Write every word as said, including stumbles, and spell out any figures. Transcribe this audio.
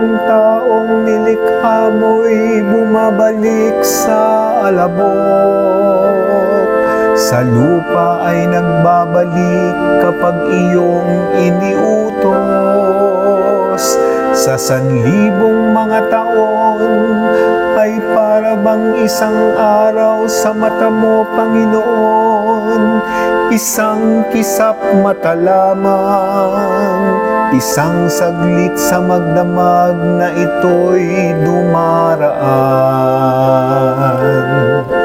bawatong taong nilikha mo'y bumabalik sa alabok. Sa lupa ay nagbabalik kapag iyong iniutos. Sa sanlibong mga taon ay para bang isang araw sa mata mo, Panginoon. Isang kisap mata lamang, isang saglit sa magdamag na ito'y dumaraan.